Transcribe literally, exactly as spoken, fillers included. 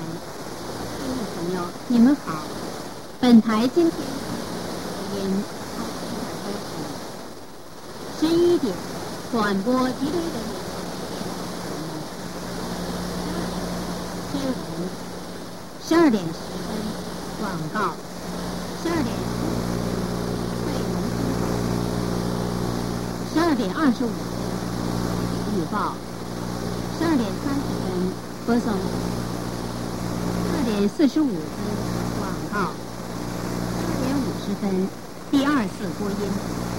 听众朋友，你们好。本台今天因十一点转播吉林人民新闻，十二点十分广告，十二点内容十二点二十五分预报，十二点三十分播送，十二点四十五分广告，十二点五十分第二次播音。